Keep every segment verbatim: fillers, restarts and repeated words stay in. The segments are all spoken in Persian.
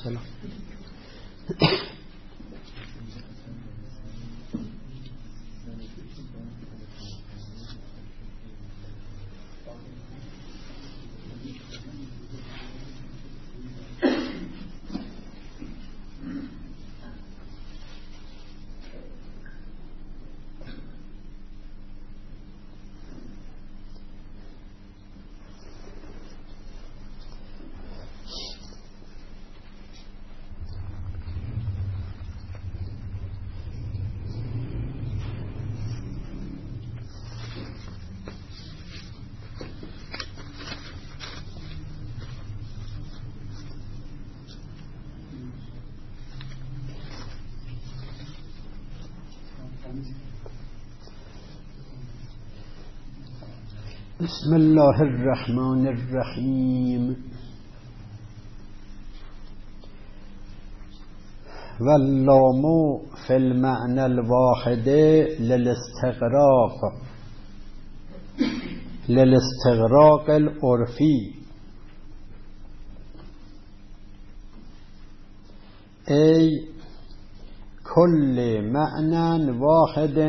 السلام. بسم الله الرحمن الرحیم. واللام فی المعنى الواحد للاستغراق للاستغراق العرفی، ای کل معنى واحد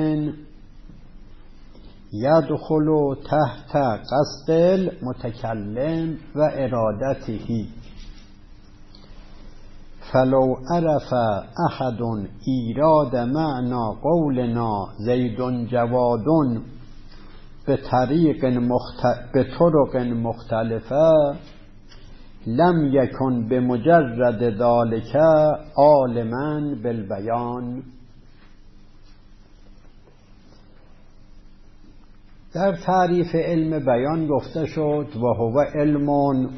یدخل تحت قصد المتکلم و ارادته، فلو عرف احد ایراد معنی قولنا زید جواد بطریق مختلف بطرق مختلفه لم یکن بمجرد ذلك عالما بالبیان. در تعریف علم بیان گفته شد و هو علم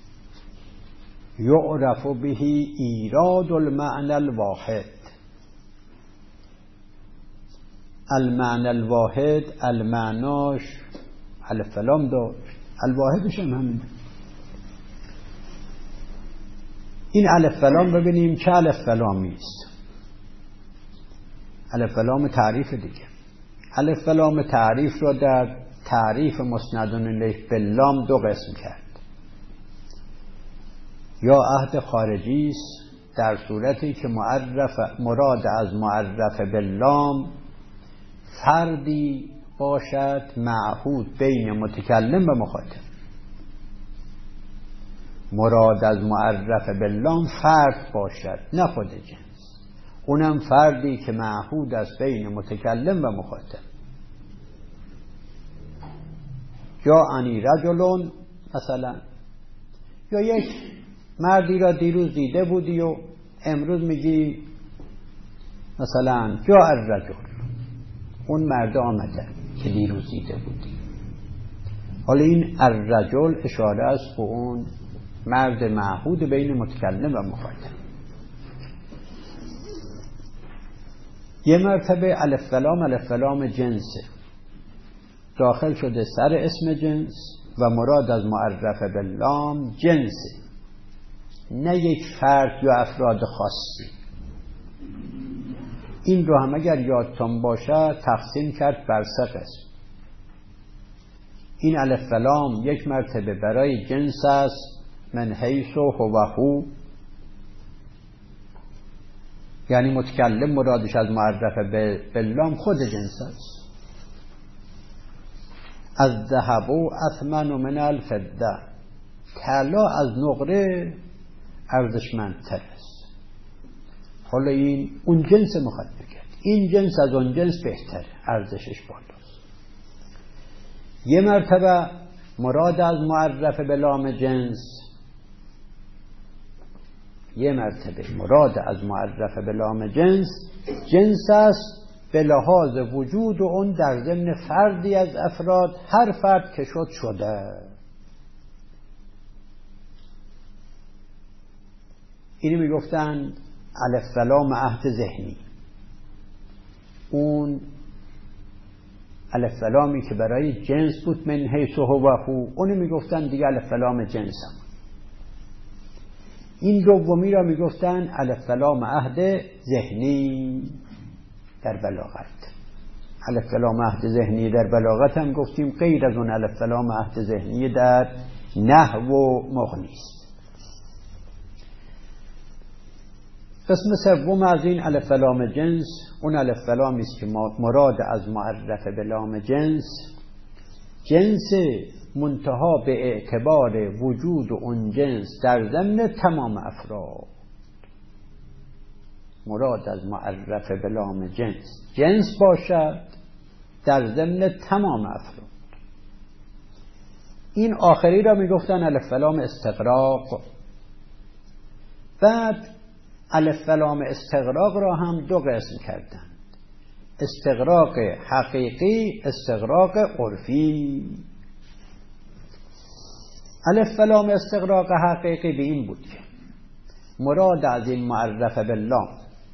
یعرف به ایراد المعنى الواحد. المعنى الواحد المعناش الف لام داشت، الواحدش هم همین. این الف لام ببینیم چه الف لامی است. الف لام تعریف دیگه. الف لام تعریف را در تعریف مسند الیه باللام دو قسم کرد. یا عهد خارجی است در صورتی که معرف مراد از معرف باللام فردی باشد معهود بین متکلم و مخاطب. مراد از معرف باللام فرد باشد نه خود جنس، اونم فردی که معهود است بین متکلم و مخاطب. یا انی رجلون مثلا، یا یک مردی را دیروز دیده بودی و امروز میگی مثلا جا الرجل، اون مرد آمده که دیروز دیده بودی. حالا این الرجل اشاره است به اون مرد معهود بین متکلم و مخاطب. یه مرتبه الف لام الف لام جنسه، داخل شده سر اسم جنس و مراد از معرف باللام جنسه، نه یک فرد یا افراد خاصی. این رو هم اگر یادتون باشه تقسیم کرد بر سه قسم. این الف لام یک مرتبه برای جنس است، من حیث و هو هو، یعنی متکلم مرادش از معرف باللام خود جنس است. از ذهب و اثمن من الفضه، طلا از نقره ارزشمندتر است. حالا این اون جنس مخاطب کرد، این جنس از اون جنس بهتره، ارزشش بالاست. یه مرتبه مراد از معرف بلام جنس، یه مرتبه مراد از معرف بلام جنس جنس است به لحاظ وجود اون در ضمن فردی از افراد، هر فرد که شد شده. اینو میگفتن الف لام عهد ذهنی. اون الف لامی که برای جنس بود من حیث هو هو، اونو میگفتن دیگه الف لام جنس هم. این دومی را میگفتن الف لام عهد ذهنی در بلاغت. الف لام عهد ذهنی در بلاغت هم گفتیم غیر از اون الف لام عهد ذهنی در نحو و مغنی است. قسم سوم از این الف لام جنس، اون الف لامی است که مراد از معرف به لام جنس، جنس منتها به اعتبار وجود اون جنس در ضمن تمام افراد. مراد از معرف به لام جنس جنس باشد در ضمن تمام افراد. این آخری را میگفتن الف لام استغراق. بعد الف لام استغراق را هم دو قسم کردند: استغراق حقیقی، استغراق عرفی. الف لام استغراق حقیقی به این بود که مراد از این معرف بالله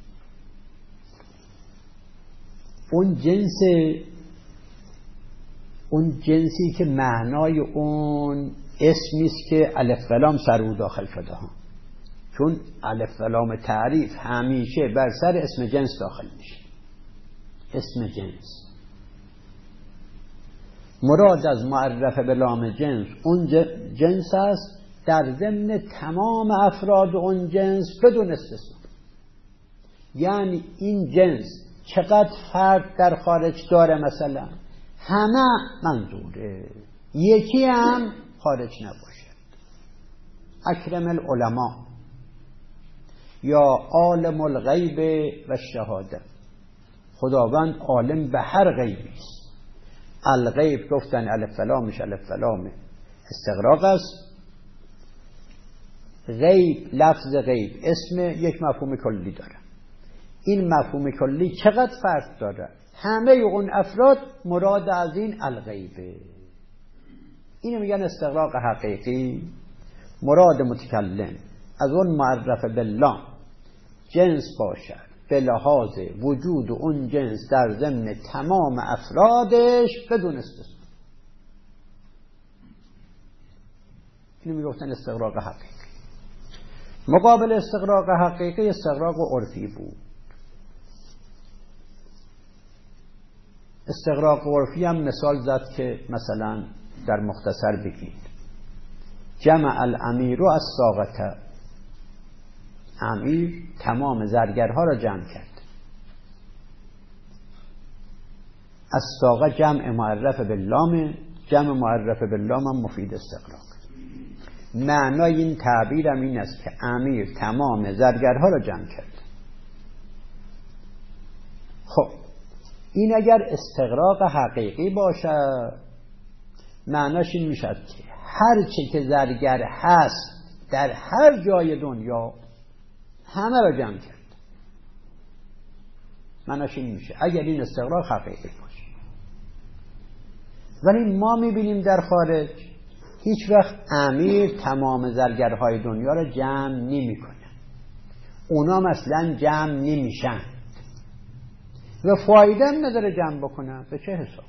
اون جنس، اون جنسی که معنای اون اسمی است که الف لام سر او داخل شده ها، چون الف لام تعریف همیشه بر سر اسم جنس داخل میشه. اسم جنس مراد از معرف به لام جنس اون جنس است در ضمن تمام افراد اون جنس بدون استثنا. یعنی این جنس چقدر فرد در خارج داره، مثلا همه منظوره، یکی هم خارج نباشه. اکرم العلماء یا عالم الغیب و شهاده، خداوند عالم به هر غیبی است. الغیب گفتن الف لامش الف لام استغراق است. غیب، لفظ غیب اسم یک مفهوم کلی داره. این مفهوم کلی چقدر فرد داره؟ همه اون افراد مراد از این الغیبه. اینو میگن استغراق حقیقی. مراد متکلم از اون معرف بالله جنس باشد به لحاظ وجود اون جنس در ضمن تمام افرادش بدون استثنا. اینو میگفتن استغراق حقیقی. مقابل استغراق حقیقی استغراق عرفی بود. استغراق عرفی هم مثال زد که مثلا در مختصر بگید: جمع الامیر و الساقه، امیر تمام زرگرها را جمع کرد. الساقه جمع معرف باللام، جمع معرف باللام هم مفید استغراق. معنای این تعبیر هم این است که امیر تمام زرگرها را جمع کرد. خب این اگر استغراق حقیقی باشد معناش این میشد که هر چه که زرگر هست در هر جای دنیا همه را جمع کرد. معناش این میشه اگر این استغراق حقیقی باشه. ولی ما میبینیم در خارج هیچ وقت امیر تمام زرگرهای دنیا را جمع نمی کنه. اونا مثلا جمع نمیشن و فایده هم نداره جمع بکنن. به چه حساب؟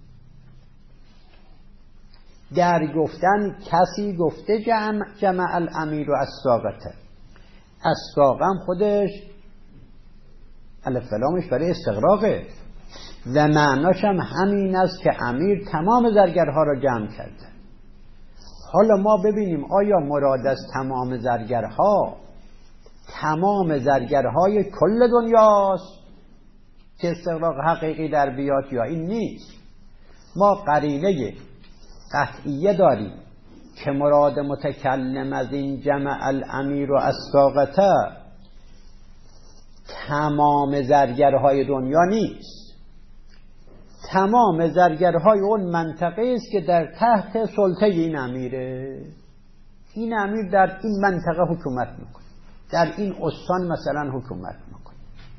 در گفتن کسی گفته جمع جمع الامیر و الساقه، الساقه هم خودش الف لامش برای استغراقه و معناش هم همین است که امیر تمام زرگرها را جمع کرده. حالا ما ببینیم آیا مراد از تمام زرگرها تمام زرگرهای کل دنیاست که استغراق حقیقی در بیاد یا این نیست؟ ما قرینه قطعیه داریم که مراد متکلم از این جمع الامیر و الساقه تمام زرگرهای دنیا نیست. تمام زرگرهای اون منطقه است که در تحت سلطه این امیره. این امیر در این منطقه حکومت میکنه، در این استان مثلا حکومت میکنه.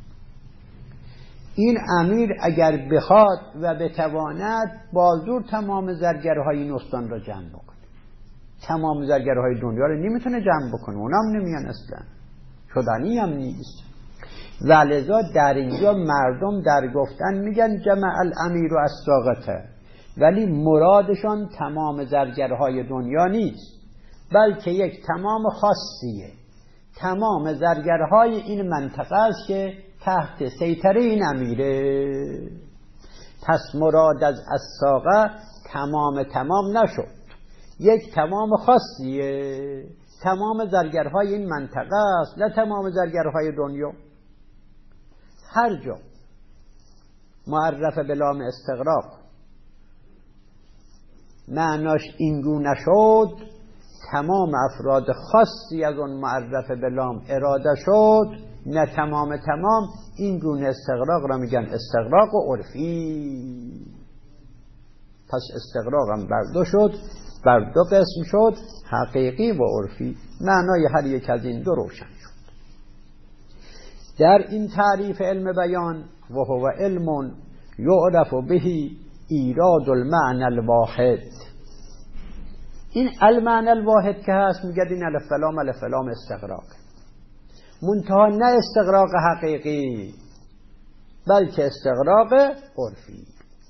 این امیر اگر بخواد و بتواند بازور تمام زرگرهای این استان را جمع بکنه. تمام زرگرهای دنیا را نمیتونه جمع بکنه، اونم نمیان اصلا، شدنی هم نیست. ولذا در اینجا مردم در گفتن میگن جمع الامیر و الساقه، ولی مرادشان تمام زرگرهای دنیا نیست، بلکه یک تمام خاصیه. تمام زرگرهای این منطقه است که تحت سیطره این امیره. پس مراد از الساقه تمام تمام نشد، یک تمام خاصیه تمام زرگرهای این منطقه است، نه تمام زرگرهای دنیا. هر جا معرف به لام استغراق معناش اینگونه شد، تمام افراد خاصی از اون معرف به لام اراده شد، نه تمام تمام. این گونه استغراق را میگن استغراق و عرفی. پس استغراق هم بر دو شد، بر دو قسم شد، حقیقی و عرفی. معنای هر یک از این دو روشن شد. در این تعریف علم بیان و هو علم یعرف به ایراد المعنى الواحد، این المعنى الواحد که هست میگه این الف لام الف لام استغراق، منتها نه استغراق حقیقی بلکه استغراق عرفی.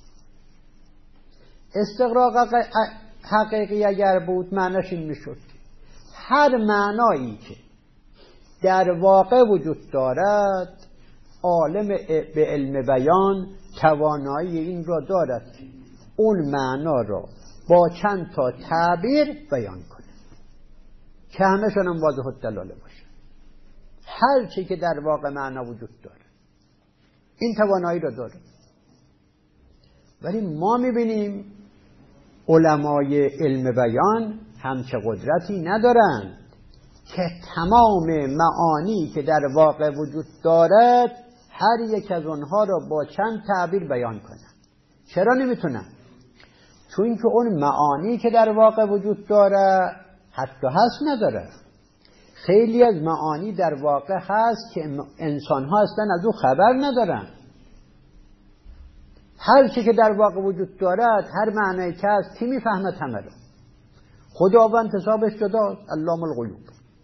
استغراق حقیقی اگر بود معناش این میشد هر معنایی که در واقع وجود دارد عالم به علم بیان توانایی این را دارد که اون معنا را با چند تا تعبیر بیان کنه که همه‌شون هم واضح الدلاله باشه. هر چی که در واقع معنا وجود داره این توانایی را داره. ولی ما میبینیم علمای علم بیان همچه قدرتی ندارند که تمام معانی که در واقع وجود دارد هر یک از اونها را با چند تعبیر بیان کنند. چرا نمیتونن؟ چون که اون معانی که در واقع وجود داره حتی هست نداره. خیلی از معانی در واقع هست که انسان ها اصلا از او خبر ندارن. هر چی که در واقع وجود دارد، هر معنی که هست، کی میفهمد همه رو؟ خداوند حسابش جداست، علام الغیوب.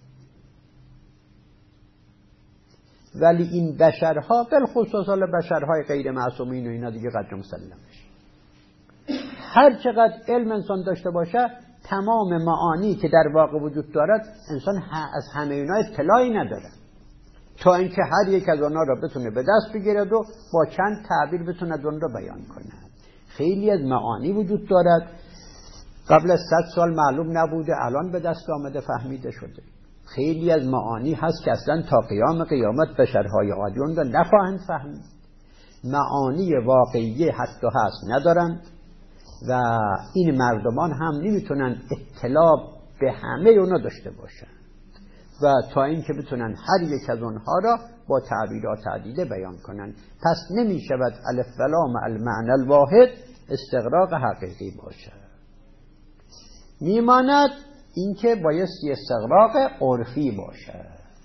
ولی این بشرها، بالخصوص بشرهای غیر معصومین و اینا دیگه قدر مسلمش، هر چقدر علم انسان داشته باشه تمام معانی که در واقع وجود دارد انسان از همه اینا اطلاعی نداره، تا اینکه هر یک از آنها را بتونه به دست بگیرد و با چند تعبیر بتونه اون را بیان کنه. خیلی از معانی وجود دارد قبل از صد سال معلوم نبوده، الان به دست آمده فهمیده شده. خیلی از معانی هست که اصلا تا قیام قیامت بشرهای عادی اون را نخواهند فهمید. معانی واقعی حتی هست ندارند و این مردمان هم نمیتونن اطلاع به همه اونا داشته باشن و تا اینکه بتونن هر یک از اونها را با تعبیرات عدیده بیان کنن. پس نمیشود الف و لام المعنى الواحد استغراق حقیقی باشه. میماند اینکه بایستی استغراق عرفی باشه.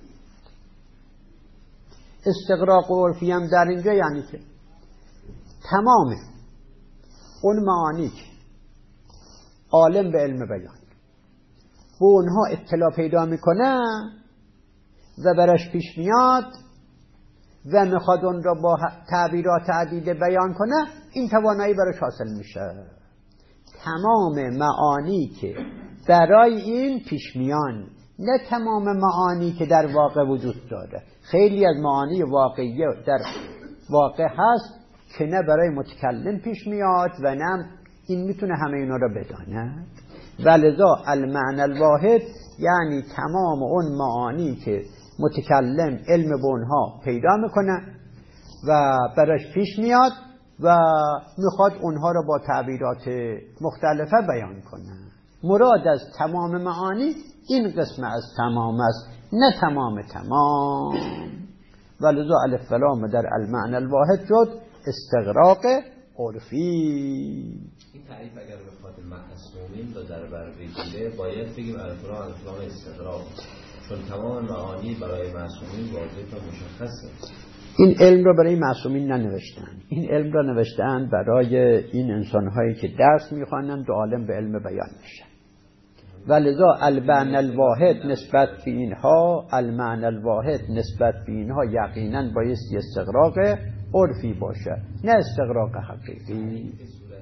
استغراق عرفی هم در اینجا یعنی که تمام اون معانی که عالم به علم بیان و اونها اطلاع پیدا میکنه و برش پیش میاد و میخواد اون را با تعبیرات عدیده بیان کنه، این توانایی برش حاصل میشه. تمام معانی که برای این پیش میان، نه تمام معانی که در واقع وجود داره. خیلی از معانی واقعی در واقع هست که نه برای متکلم پیش میاد و نه این میتونه همه اینا را بداند. ولذا المعنى الواحد یعنی تمام اون معانی که متکلم علم به اونها پیدا میکنه و برش پیش میاد و میخواد اونها را با تعبیرات مختلفه بیان کنه. مراد از تمام معانی این قسم از تمام است، نه تمام تمام. ولذا الف و لام در المعنى الواحد شد استغراق عرفی. این تعریف اگر بخواد معصومین رو در بر بگیره باید بگیم الف و لام الف و لام استغراق، چون تمام معانی برای معصومین واضح و مشخصه. این علم را برای معصومین ننوشتن، این علم را نوشتن برای این انسان‌هایی که درس می‌خوانند و عالم به علم بیان میشن. ولذا المعنى الواحد نسبت به اینها المعنى الواحد نسبت به اینها یقیناً بایستی استغراق عرفی باشه، نه استغراق حقیقی.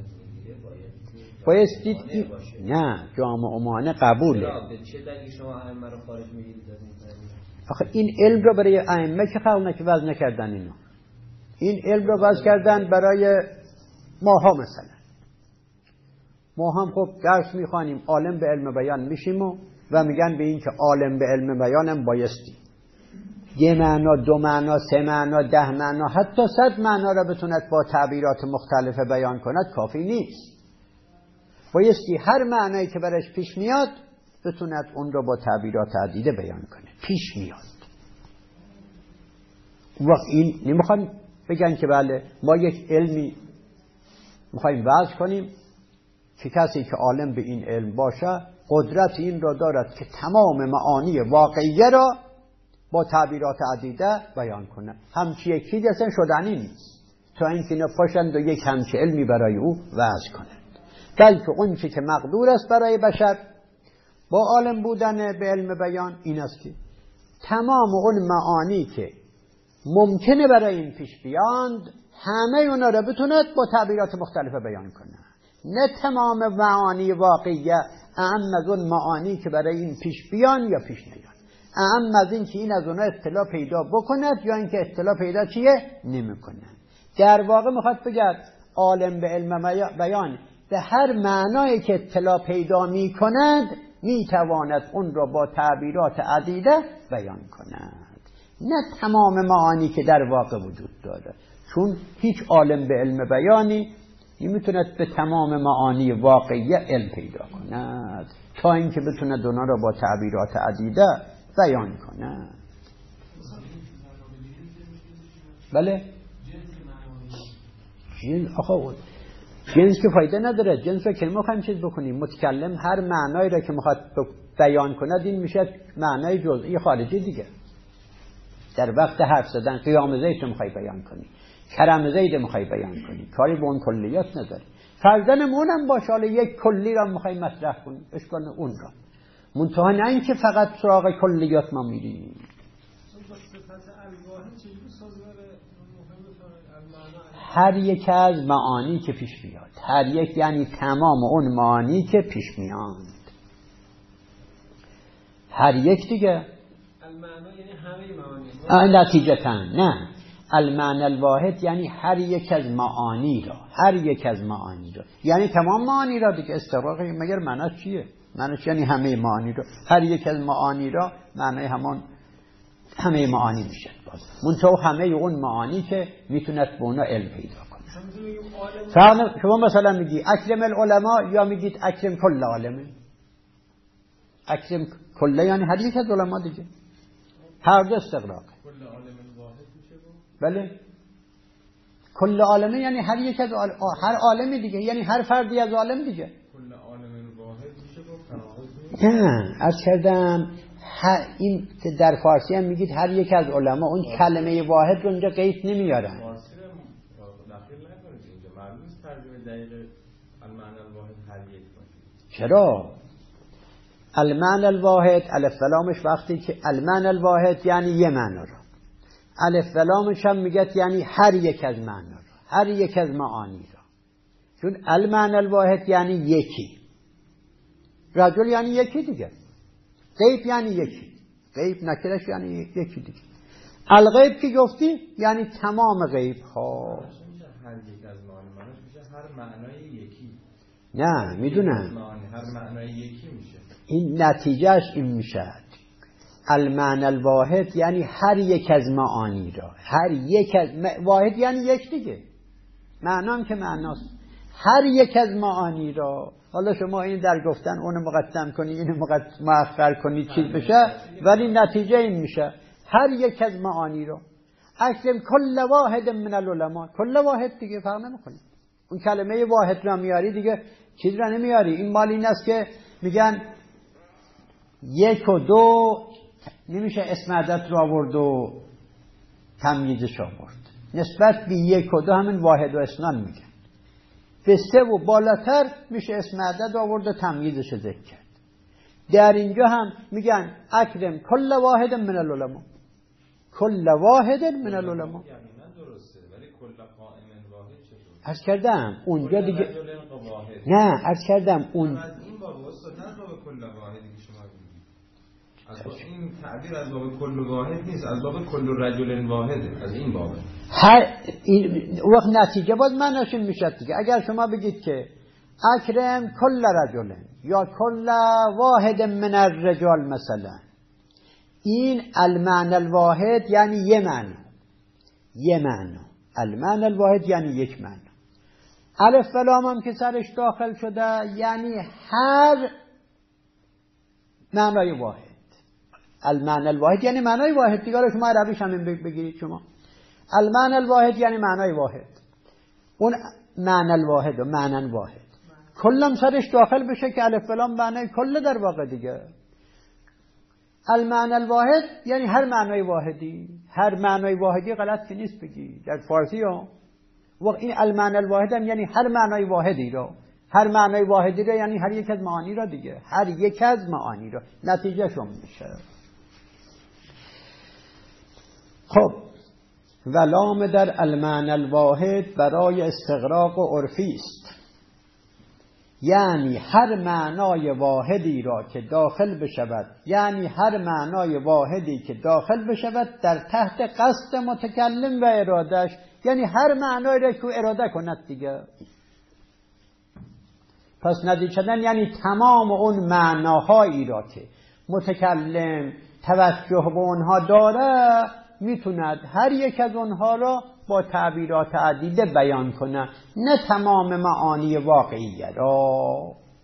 بایستی نه جامع مانع قبوله. چه دلیل شما ائمه رو خارج می‌گیرید از این تعریف؟ آخه این علم رو برای ائمه که خلق نکردن، وضع نکردن. اینا این علم رو وضع کردن برای ماها. مثلا ما هم خب درس میخوانیم، عالم به علم بیان میشیم و و میگن به این که عالم به علم بیانم بایستی یه معنا، دو معنا، سه معنا، ده معنا، حتی صد معنا را بتوند با تعبیرات مختلف بیان کند کافی نیست. بایستی هر معنایی که برش پیش میاد بتوند اون رو با تعبیرات عدیده بیان کنه. پیش میاد. وقت این نمیخوان بگن که بله ما یک علمی میخوایم وضع کنیم که کسی که عالم به این علم باشه قدرت این را دارد که تمام معانی واقعیه را با تعبیرات عدیده بیان کنه. همچی یک چیز اصلا شدنی نیست تا اینکه نپاشند و یک همچی علمی برای او وضع کنند. بلکه اون چی که مقدور است برای بشر با عالم بودن به علم بیان این است که تمام اون معانی که ممکنه برای این پیش بیاند همه اونا را بتوند با تعبیرات مختلف بیان کنه. نه تمام معانی واقعیه اهم از اون معانی که برای این پیش بیان یا پیش نیان، اهم از این که این از اونا اطلاع پیدا بکند یا اینکه اطلاع پیدا چیه نمیکنه. در واقع میخواد بگه عالم به علم بیان به هر معنایی که اطلاع پیدا میکند میتواند اون را با تعبیرات عدیده بیان کند، نه تمام معانی که در واقع وجود داره. چون هیچ عالم به علم بیانی نمیتوند به تمام معانی واقعی علم پیدا کند تا اینکه بتوند اونا را با تعبیرات عدیده بیان کند. بله جنس آخه جنس که فایده نداره. جنس رو که میخوایم چیز بکنیم متکلم هر معنایی را که میخواد بیان کند این میشه معنای جزئی خارجی دیگه. در وقت حرف زدن قیام زید رو میخوای بیان کنی، کرم زید میخوای بیان کنی، کاری به اون کلیات نداره. فرضاً اونم باشه حالا یک کلی را میخوای مطرح کنی اشکال اون را منتها نه اینکه فقط سراغ کلیات ما میریم. هر یک از معانی که پیش بیاد، هر یک یعنی تمام اون معانی که پیش میاد، هر یک دیگه المعنا یعنی همه معانی نتیجتاً نه المعنى الواحد یعنی هر یک از معانی را، هر یک از معانی را یعنی تمام معانی را دیگه. استغراق مگر معنی چیه؟ معنیش یعنی همه معانی را، هر یک از معانی را معنی همان همه معانی میشه باز منتها همه اون معانی که میتوند به اونا علم پیدا کنه. فرق شما مثلا میگی اکرم العلماء یا میگید اکرم کل عالمه. اکرم کل یعنی هر یک از علما دیگه، هر دو استغراق. کل عالم واحد میشه بود؟ بله کل عالمه یعنی هر یک از عالم، هر عالمی دیگه یعنی هر فردی از عالم دیگه. کل عالم واحد میشه بود تناقض نه از کردم این که در فارسی هم میگید هر یک از علما اون کلمه واحد رو اونجا قید نمیارن. فارسی رو داخل نکنید اینجا معلوم نیست ترجمه دقیق المعنى الواحد هر یک باشه. چرا؟ المعنى الواحد الف و لامش وقتی که المعنى الواحد یعنی یه معنا رو، الف و لامش هم میگه یعنی هر یک از معنا رو، هر یک از معانی رو. چون المعنى الواحد یعنی یکی، رجل یعنی یکی دیگه، غیب یعنی یکی، غیب نکرش یعنی یکی دیگه. الغیب که گفتی یعنی تمام غیب ها. هر یک از معانی معنیش میشه هر معنای یکی. نه میدونم هر معنای یکی میشه. این نتیجهش این میشه المعنى الواحد یعنی هر یک از معانی را، هر یک از واحد یعنی یک دیگه، معنام که معناست هر یک از معانی را. حالا شما این در گفتن اونو مقدم کنی اینو مقدم مؤخر کنی چیز بشه ولی نتیجه این میشه هر یک از معانی را. اکرم کل واحد من العلماء، کل واحد دیگه فرق نمیکنه. اون کلمه واحد را میاری دیگه چیز را نمیاری. این مال این است که میگن یک و دو نمیشه اسم عدد را آورد و تمییزش آورد. نسبت به یک و دو همین واحد و اثنان میگن. به سه و بالاتر میشه اسم عدد آورد و تمییزش ذکر کرد. در اینجا هم میگن اکرم کل واحد من العلماء، کل واحد من العلماء. یعنی نه درسته ولی کل قائم واحد چطور؟ عرض کردم اونجا دیگه نه عرض کردم اون از این باب استاد از باب کل واحدی که شما میگید از باب این تعبیر از باب کل واحد نیست، از باب کل رجل واحده، از این بابه. هر این وقت نتیجه باز معناش میشه دیگه. اگر شما بگید که اکرم کل رجل یا کل واحد من الرجال مثلا. این المعنى الواحد یعنی یه معنی، یه معنی. المعنى الواحد یعنی یک معنی. الف و لام هم که سرش داخل شده یعنی هر معنای واحد. المعنى الواحد یعنی معنای واحد دیگه. شما عربیش همین بگیرید شما. المعنى الواحد یعنی معنای واحد. اون معنی الواحد و معنی واحد کلم سرش داخل بشه که الف و لام معنای کل در واقع دیگه. المعنى الواحد یعنی هر معنای واحدی. هر معنای واحدی غلط که نیست بگی در فارسی ها. وقت این المعنى الواحد هم یعنی هر معنای واحدی رو. هر معنای واحدی رو یعنی هر یک از معانی رو دیگه. هر یک از معانی رو. نتیجه شون میشه. خب و لام در المعنى الواحد برای استغراق و عرفی است، یعنی هر معنای واحدی را که داخل بشود، یعنی هر معنای واحدی که داخل بشود در تحت قصد متکلم و ارادش، یعنی هر معنای را که اراده کند دیگه. پس نتیجه یعنی تمام اون معناهایی را که متکلم توجه به اونها داره میتوند هر یک از اونها را با تعبیرات عدیده بیان کنه، نه تمام معانی واقعیه را.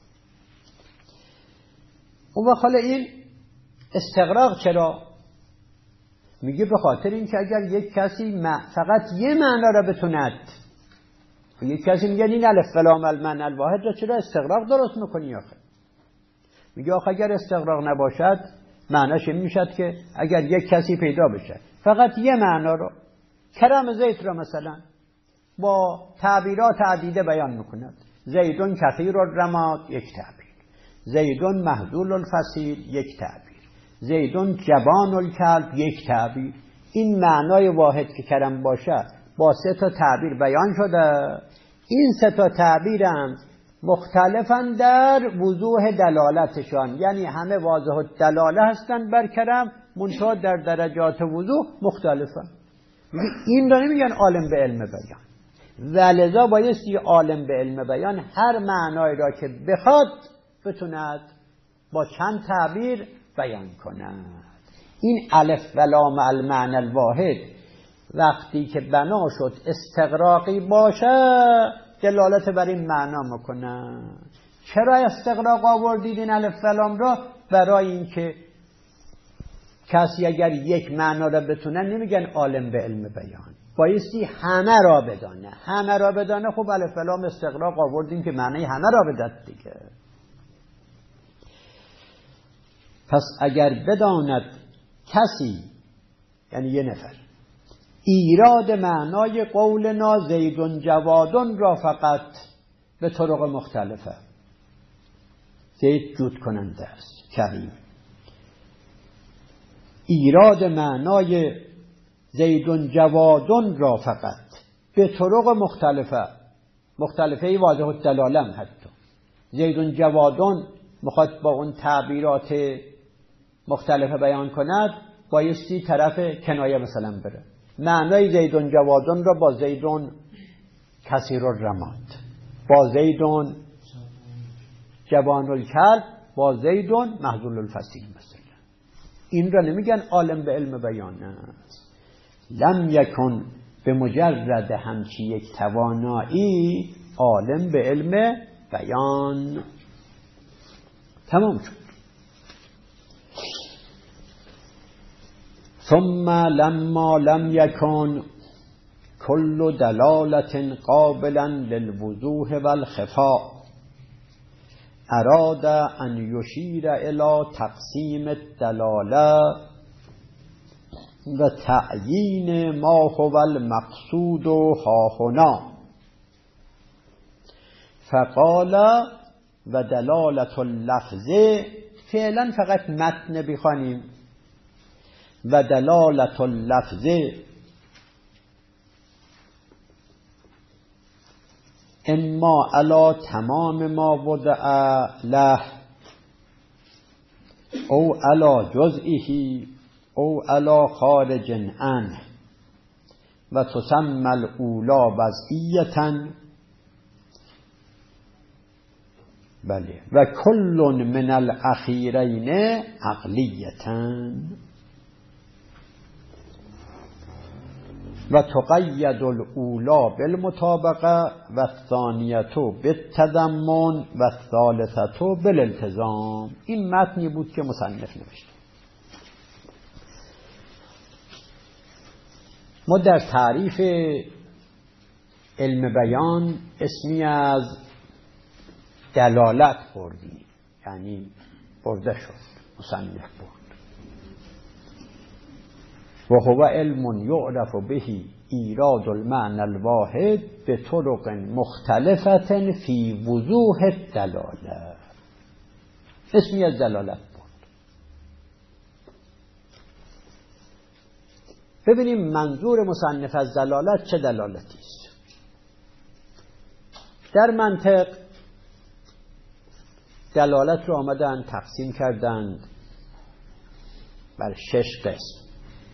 و بخاطر این استغراق چرا؟ میگه به خاطر این که اگر یک کسی فقط یه معنا را بتوند، یک کسی میگه این الف و لام المعنى الواحد را چرا استغراق درست میکنی آخه؟ میگه آخه اگر استغراق نباشد معناش این میشد که اگر یک کسی پیدا بشه فقط یه معنا رو، کرم زید را مثلا با تعبیرات عدیده بیان میکند. زیدون کثیر الرماد یک تعبیر، زیدون محذول الفصیل یک تعبیر، زیدون جبان الکلب یک تعبیر. این معنای واحد که کرم باشه با سه تا تعبیر بیان شده. این سه تا تعبیر هم مختلفن در وضوح دلالتشان، یعنی همه واضح الدلاله هستن بر کرم، منتها در درجات وضوح مختلفن. این را نمیگن عالم به علم بیان، ولذا بایستی عالم به علم بیان هر معنای را که بخواد بتوند با چند تعبیر بیان کند. این الف و لام المعنى الواحد وقتی که بنا شد استغراقی باشه دلالت بر این معنا میکنه. چرا استغراق آوردید این الف و لام را؟ برای اینکه کسی اگر یک معنا را بتونه نمیگن عالم به علم بیان، بایستی همه را بدانه. همه را بدانه خب الف و لام استغراق آوردیم که معنی همه را بداد دیگه. پس اگر بداند کسی، یعنی یه نفر، ایراد معنای قولنا زیدون جوادون را فقط به طرق مختلفه، زید جود کننده است، کریم، ایراد معنای زیدون جوادون را فقط به طرق مختلفه، مختلفه واضح الدلاله حتی زیدون جوادون میخواد با اون تعبیرات مختلفه بیان کند، بایستی طرف کنایه مثلا بره. معنای زیدون جوادون را با زیدون کثیر الرماد، با زیدون جبان الکلب، با زیدون محذول الفصیل مثلا. این را نمیگن عالم به علم بیان است. لم یکن به مجرد همچی یک توانایی عالم به علم بیان. تمام شد. ثم لما لم يكن كل دلالة قابلا للوضوح والخفاء اراد ان يشير الى تقسيم الدلاله و تعیین ما هو المقصود ها هنا، فقال و دلالت اللفظ، فعلا فقط متن بخوانیم، و دلالت اللفظ اما علی تمام ما وضع له او علی جزئه او علی خارج عنه و تسمى الاولی وضعیة بله. و کل من الاخیرین عقلیتن و تقید الاولا بالمطابقه و الثانیتو بالتضمن و الثالثتو بالالتزام. این متنی بود که مصنف نوشت. ما در تعریف علم بیان اسمی از دلالت بردیم، یعنی برده شد، مصنف برد. و هو علم یعرف به ایراد المعنى الواحد به طرق مختلفة فی وضوح الدلاله. اسمی از دلالت برد. ببینیم منظور مصنف از دلالت چه دلالتی است. در منطق دلالت رو آمدن تقسیم کردند بر شش قسم.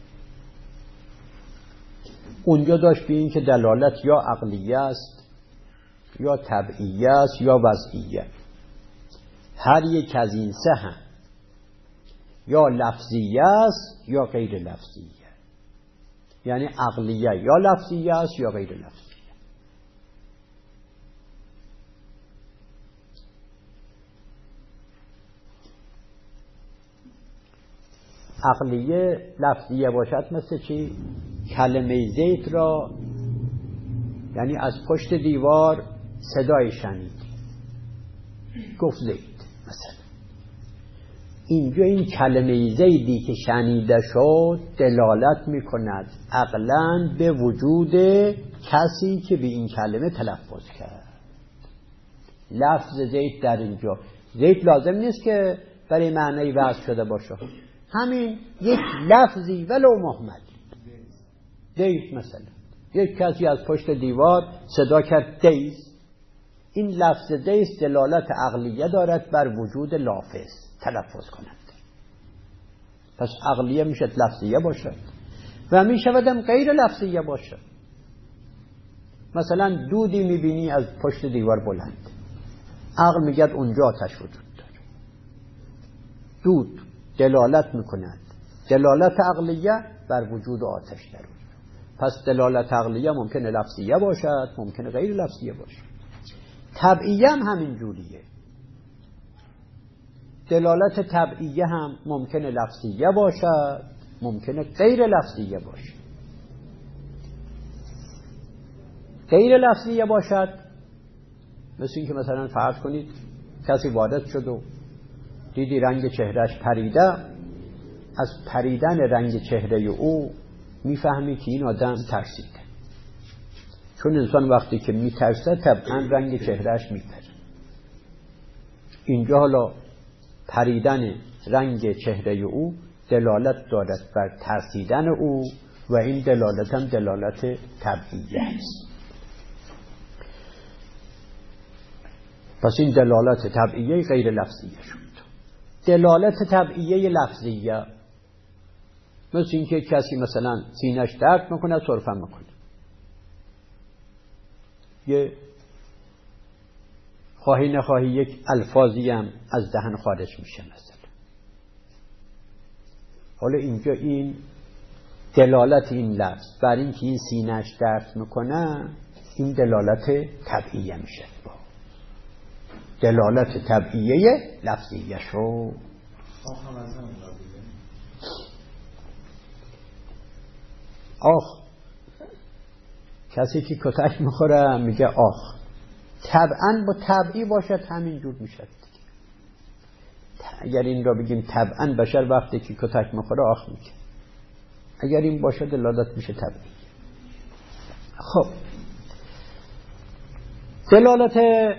اونجا داشت به این که دلالت یا عقلیه است یا طبعیه است یا وضعیه. هر یک از این سه هم یا لفظیه است یا غیر لفظیه. یعنی عقلیه یا لفظیه است یا غیر لفظیه. عقلیه لفظیه باشد مثل چی؟ کلمه زید را یعنی از پشت دیوار صدای شنید، گفت زید مثلا. اینجا این کلمه زیدی که شنیده شد دلالت میکند عقلاً به وجود کسی که به این کلمه تلفظ کرد. لفظ زید در اینجا، زید لازم نیست که برای معنی وضع شده باشه، همین یک لفظی ولو مهمل، دیز مثلا، یک کسی از پشت دیوار صدا کرد دیز. این لفظ دیز دلالت عقلیه دارد بر وجود لافظ تلفظ کنند. پس عقلیه میشد لفظیه باشد و میشودم غیر لفظیه باشد. مثلا دودی میبینی از پشت دیوار بلند، عقل میگد اونجا آتش وجود داره. دود دلالت میکند، دلالت عقلیه بر وجود آتش در اون. پس دلالت عقلیه ممکنه لفظیه باشد، ممکنه غیر لفظیه باشد. طبعیه هم همین جوریه. دلالت طبعیه هم ممکنه لفظیه باشد، ممکنه غیر لفظیه باشد. غیر لفظیه باشد مثل این که مثلا فرض کنید کسی وارد شد و دیدی رنگ چهرهش پریده، از پریدن رنگ چهره او میفهمی که این آدم ترسیده. چون انسان وقتی که میترسه طبعا رنگ چهرهش میپره. اینجا حالا پریدن رنگ چهره او دلالت دارد بر ترسیدن او و این دلالت هم دلالت طبیعیه است. پس این دلالت طبیعیه غیر لفظیه شد. دلالت طبیعیه لفظیه مثل این که کسی مثلا سینه‌اش درد میکنه سرفه میکنه، یه خواهی نخواهی یک الفاظی هم از دهن خارج میشه مثلا. حالا اینجا این دلالت این لفظ بر این که این سینه‌اش درد میکنه این دلالت طبیعیه میشه. دلالت طبیعیه لفظیه شو. آخ، کسی که کتک میخوره میگه آخ. طبعا با طبعی باشد همین جور میشد. اگر این را بگیم طبعا بشر وقتی که کتک میخوره آخ میگه، اگر این باشه دلالت میشه طبعی. خب دلالت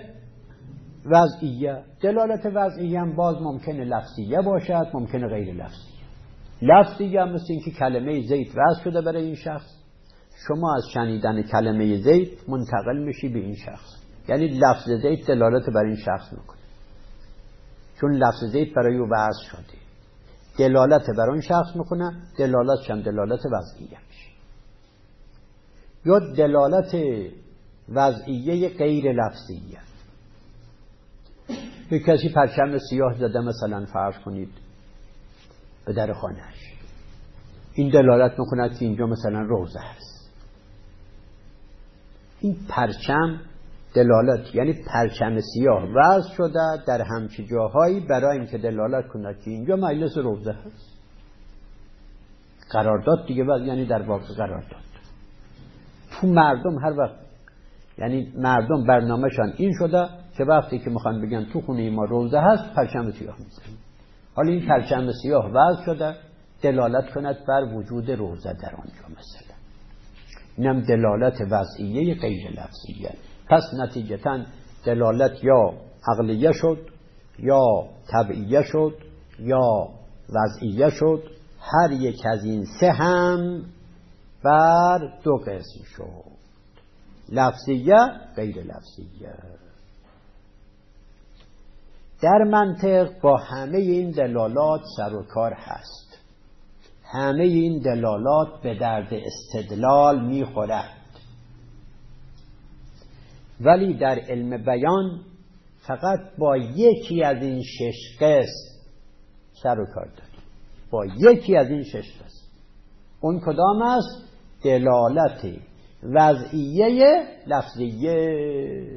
وضعیه، دلالت وضعیه هم باز ممکنه لفظیه باشد، ممکنه غیر لفظیه. لفظیه هم مثل این که کلمه زید وضع شده برای این شخص، شما از شنیدن کلمه زید منتقل میشی به این شخص، یعنی لفظ زید دلالت بر این شخص میکنه چون لفظ زید برای او وضع شده، دلالت بر اون شخص میکنه، دلالتش هم دلالت وضعیه میشه. یا دلالت وضعیه غیر لفظیه، یک کسی پرچم سیاه زده مثلا فرض کنید به در خانهش، این دلالت میکند که اینجا مثلا روزه هست. این پرچم دلالت، یعنی پرچم سیاه وضع شده در همچی جاهایی برای اینکه دلالت کند که اینجا مجلس روزه هست. قرارداد دیگه وضع، یعنی در واقع قرارداد. تو مردم هر وقت، یعنی مردم برنامه‌شان این شده که وقتی که میخوان بگن تو خونه ما روزه هست پرچم سیاه میزنن. حالا این پرچم سیاه وضع شده دلالت کند بر وجود روزه در آنجا مثلا. اینم دلالت وضعیه غیر لفظیه. پس نتیجتاً دلالت یا عقلیه شد یا طبعیه شد یا وضعیه شد. هر یک از این سه هم بر دو قسم شد، لفظیه غیر لفظیه. در منطق با همه این دلالات سر و کار هست، همه این دلالات به درد استدلال میخورد، ولی در علم بیان فقط با یکی از این شش قسم سر و کار داریم، با یکی از این شش قسم. اون کدام است؟ دلالت وضعیه لفظیه.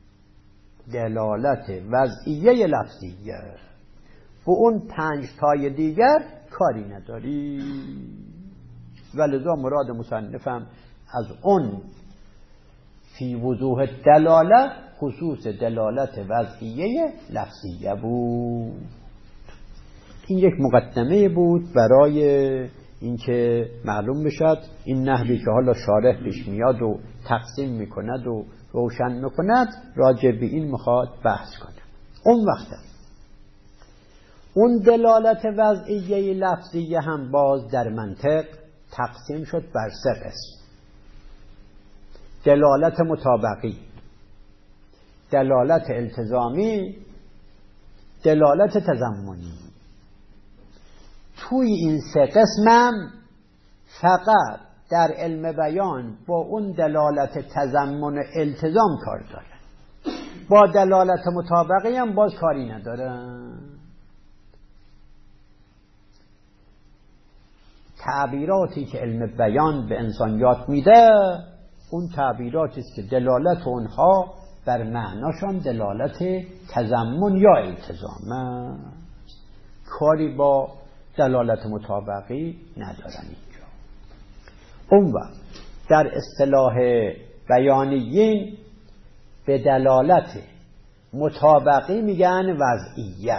دلالت وضعیه لفظیه. و اون پنج تای دیگر کاری نداری. ولذا مراد مصنفم از اون فی وضوح دلاله خصوص دلالت وضعیه لفظیه بود. این یک مقدمه بود برای اینکه معلوم بشد این نحوی که حالا شارح پیش میاد و تقسیم میکند و روشن میکند راجع به این میخواد بحث کنه. اون وقت اون دلالت وضعیه لفظیه هم باز در منطق تقسیم شد بر سه قسم: دلالت مطابقی، دلالت التزامی، دلالت تضمنی. توی این سه قسمم فقط در علم بیان با اون دلالت تضمن التزام کار داره، با دلالت مطابقی هم باز کاری نداره. تعبیراتی که علم بیان به انسان یاد میده اون تعبیراتی است که دلالت اونها بر معناشان دلالت تضمن یا التزام، کاری با دلالت مطابقی ندارن اینجا. اون وقت در اصطلاح بیانیین به دلالت مطابقی میگن وضعیه،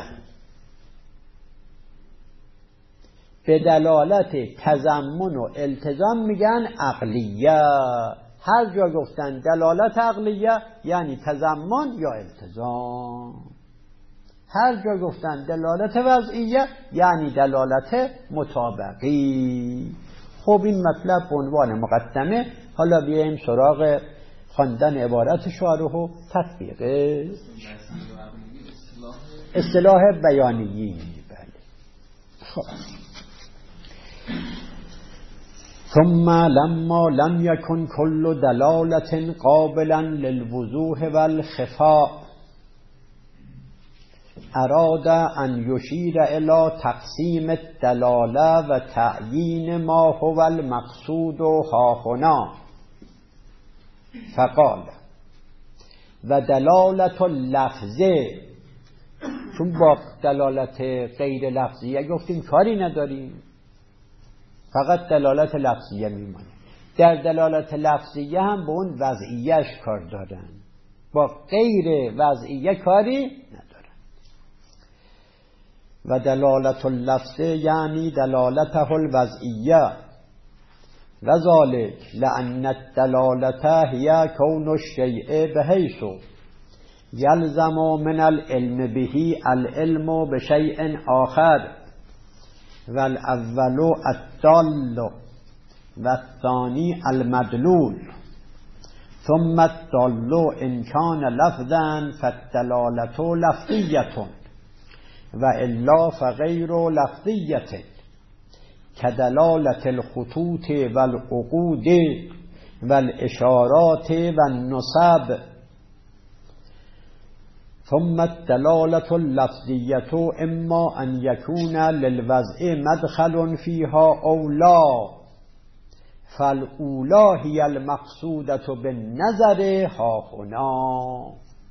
به دلالت تضمن و التزام میگن عقلیه. هر جا گفتن دلالت عقلیه یعنی تضمن یا التزام، هر جا گفتن دلالت وضعیه یعنی دلالت مطابقی. خب این مطلب به عنوان مقدمه. حالا بیایم سراغ خواندن عبارت شارح و تطبیق اصطلاح بیانیین. بله. خب ثم لما لم يكن كل دلالة قابلا للوضوح والخفاء اراد ان يشير الى تقسيم الدلاله و تعیین ما هو المقصود ها هنا فقال و دلالت لفظه، چون با دلالت غیر لفظیه گفتیم کاری نداریم، فقط دلالت لفظیه میمونه. در دلالت لفظیه هم به اون وضعیهش کار دارن، با غیر وضعیه کاری ندارن. و دلالت اللفظ یعنی دلالته الوضعیه و ذالک لأن الدلالته هی کون الشیء بحیث یلزم من العلم به العلم بشیء آخر و الاول الدال و الثانی المدلول ثم الدال ان کان لفظا فالدلالة لفظیة و الا فغیر لفظیة كدلالة الخطوط والعقود والاشارات والنصب ثم الدلالة اللفظية اما ان يكون للوضع مدخل فيها او لا، فالاولا هي المقصودة بالنظر ها هنا،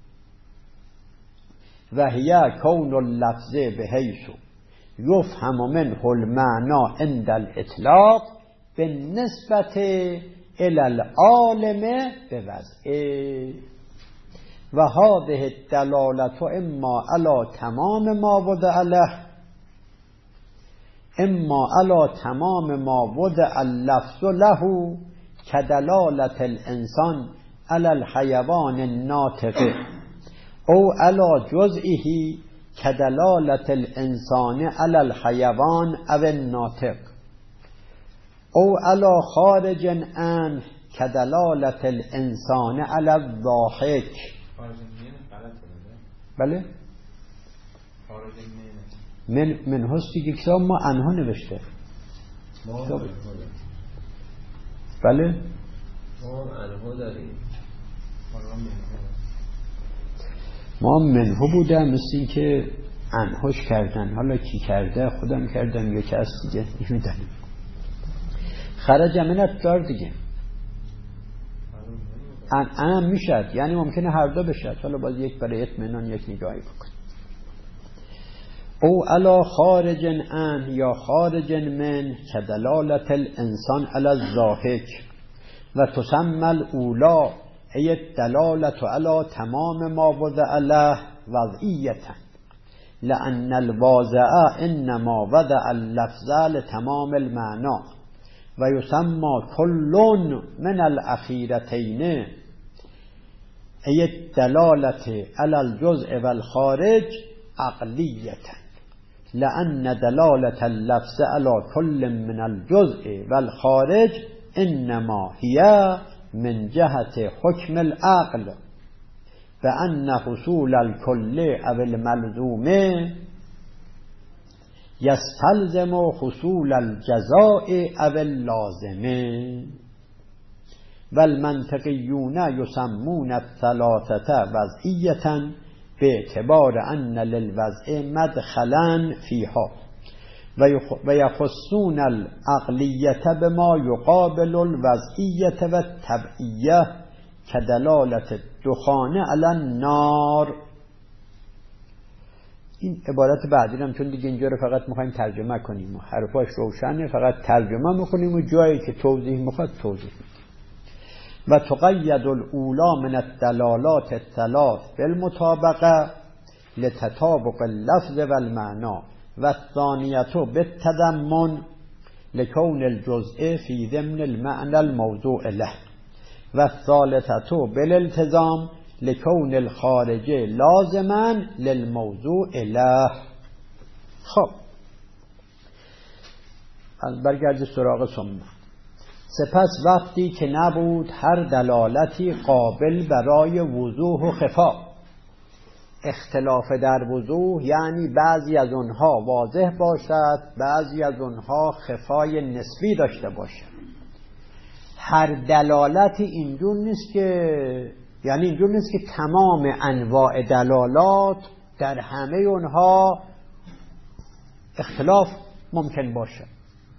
وهي كون اللفظ بحيث يفهم منه المعنى عند الإطلاق بالنسبة إلى العالم بوضعه. وهذه الدلالة إما على تمام ما وضع له، إما على تمام ما وضع اللفظ له كدلالة الإنسان على الحيوان الناطق، او على جزئه كدلالة الإنسان على الحيوان او الناطق، او على خارج عنه كدلالة الإنسان على الضاحك. بله من من هستی که کتاب ما انها نوشته. بله ما انها داریم، ما منهو بوده، مثل این که انهاش کردن، حالا کی کرده خودم کردم یا کس دیگه نمیدونم. خرج منت دار دیگه ان ان میشد، یعنی ممکنه هر دو بشد، حالا باز یک برای اطمینان یک نگاهی بکن. او علا خارج ان یا خارج من کدلالت الانسان علی الضاحک و تسمى الاولا ای الدلالت علی تمام ما وضع له وضعیتا، لأن الواضع انما وضع اللفظ لتمام المعنى و یسمى كل من الاخیرتین ای الدلالت علی الجزء والخارج عقلیتا، لأن دلالة اللفظ على كل من الجزء والخارج انما هي من جهة حكم العقل، فأن حصول الكل او الملزوم يستلزم حصول الجزاء او اللازم. والمنطقيون يسمون الثلاثة وضعية باعتبار أن للوضع مدخلا فيها، ويخصون العقلية بما يقابل الوضعية والتبعية كدلالة الدخان على النار. این عبارت بعدی هم چون دیگه اینجا رو فقط میخوایم ترجمه کنیم و حرفاش روشنه، فقط ترجمه میکنیم و جایی که توضیح میخواد توضیح میکنیم. و تقید الاولا من الدلالات الثلاث بالمطابقه لتطابق اللفظ والمعنى، و الثانیه بالتضمن لكون الجزء في ضمن المعنى الموضوع له، و الثالثه بالالتزام لكون الخارج لازما للموضوع له. خب از برگرد سراغ ثم. سپس وقتی که نبود هر دلالتی قابل برای وضوح و خفا، اختلاف در وضوح یعنی بعضی از اونها واضح باشد، بعضی از اونها خفای نسبی داشته باشد. هر دلالتی اینجور نیست که یعنی اینجور نیست که تمام انواع دلالات در همه اونها اختلاف ممکن باشد.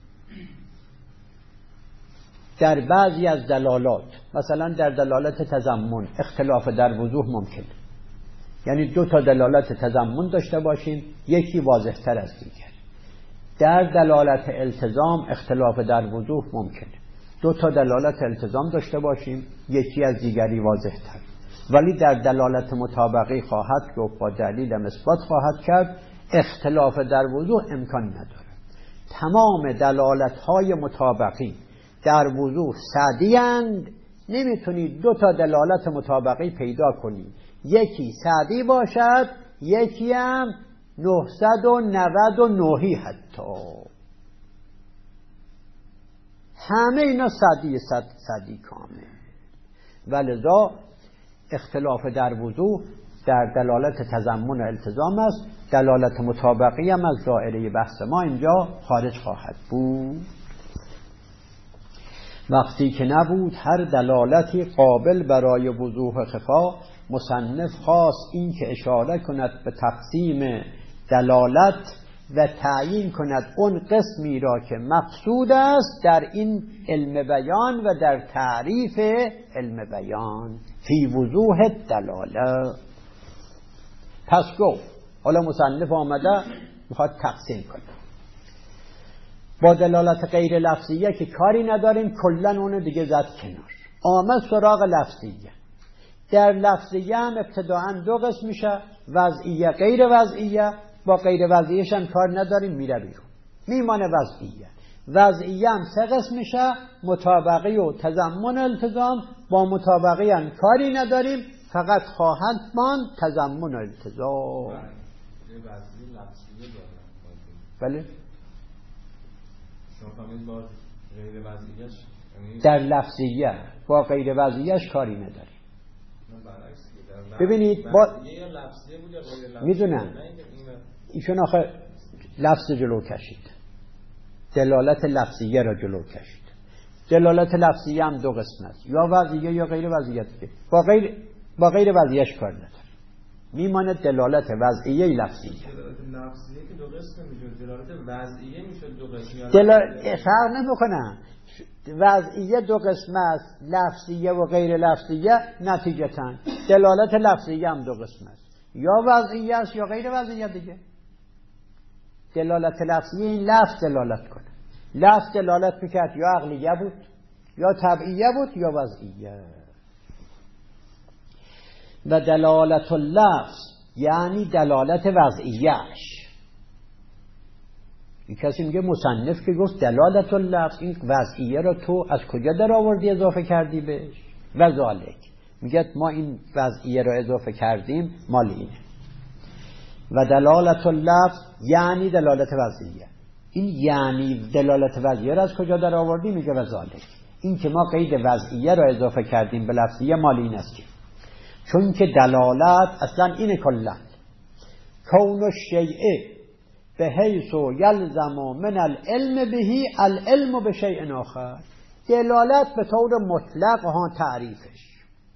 در بعضی از دلالات، مثلا در دلالت تضمن، اختلاف در وضوح ممکنه، یعنی دو تا دلالت تضمن داشته باشیم یکی واضح تر از دیگر. در دلالت التزام اختلاف در وضوح ممکنه، دو تا دلالت التزام داشته باشیم یکی از دیگری واضح تر. ولی در دلالت مطابقی خواهد گفت با دلیل اثبات خواهد کرد اختلاف در وضوح امکان نداره. تمام دلالت های مطابقی در وضوح سعدی‌اند، نمیتونید دو تا دلالت مطابقی پیدا کنید یکی سعدی باشد یکی هم نهصد و نود و نه حتی، همه اینا سعدی سعدی کامل. ولذا اختلاف در وضوح در دلالت تضمن و التزام است، دلالت مطابقی هم از دایره بحث ما اینجا خارج خواهد بود. وقتی که نبود هر دلالتی قابل برای وضوح خفا مصنف خواست این که اشاره کند به تقسیم دلالت و تعیین کند اون قسمی را که مقصود است در این علم بیان و در تعریف علم بیان فی وضوح دلاله. پس گفت حالا مصنف آمده میخواد تقسیم کنه با دلالت غیر لفظیه که کاری نداریم، کلن اونو دیگه زد کنار. آمد سراغ لفظیه. در لفظیه هم ابتداعا دو قسم میشه، وضعیه غیر وضعیه. با غیر وضعیهش هم کار نداریم، میره بیرون، میمانه وضعیه. وضعیه هم سه قسم میشه، مطابقی و تضمن التزام. با مطابقی هم کاری نداریم، فقط خواهد ماند تضمن التزام. بله در لفظیه با غیر وضعیهش کاری نداریم. ببینید با میدونم ایشون آخه لفظ جلو کشید، دلالت لفظیه را جلو کشید. دلالت لفظیه هم دو قسم است، یا وضعیه یا غیر وضعیه. با غیر با غیر وضعیهش کار نداره، میماند دلالت وضعیه لفظیه. دلالت لفظیه که دو قسم میشه، دلالت وضعیه میشه دو قسم. دلالت فرق نمیکنه، وضعیه دو قسم است، لفظیه و غیر لفظیه. نتیجتا دلالت لفظیه هم دو قسم است، یا وضعیه است یا غیر وضعیه دیگه. دلالت لفظیه این لفظ دلالت کنه، لفظ دلالت میکرد یا عقلیه بود یا طبعیه بود یا وضعیه. و دلالت اللفظ یعنی دلالت وضعیهش. این کسی میگه مصنف که گفت دلالت اللفظ، این وضعیه را تو از کجا در آوردی اضافه کردی بهش؟ و ذالک میگه ما این وضعیه را اضافه کردیم مال اینه. و دلالت اللفظ یعنی دلالت وضعیه. این یعنی دلالت وضعیه را از کجا در آوردی؟ میگه و ذالک، این که ما قید وضعیه را اضافه کردیم به لفظیه مال این است که چون که دلالت اصلا اینه کلن کون الشیء به حیث یلزم من العلم بهی العلم به شیء آخر. دلالت به طور مطلق ها تعریفش،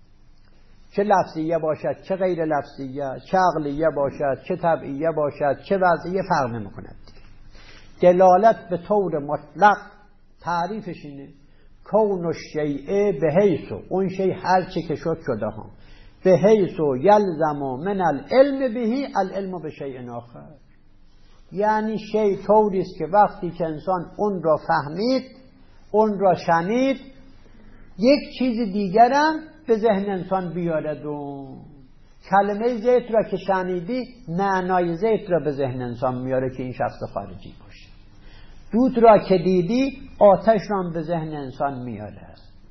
چه لفظیه باشد چه غیر لفظیه، چه عقلیه باشد چه طبعیه باشد چه وضعیه، فرق نمی‌کند. دلالت به طور مطلق تعریفش اینه کون الشیء به حیث، اون شی هر چی که شد شده ها، به حیث یلزم من العلم بهی العلم به شیء آخر. یعنی شی طوری است که وقتی که انسان اون را فهمید، اون را شنید، یک چیز دیگرم به ذهن انسان بیارد و کلمه زیت را که شنیدی معنای زیت را به ذهن انسان میاره که این شخص خارجی باشه. دود را که دیدی آتش را به ذهن انسان میاره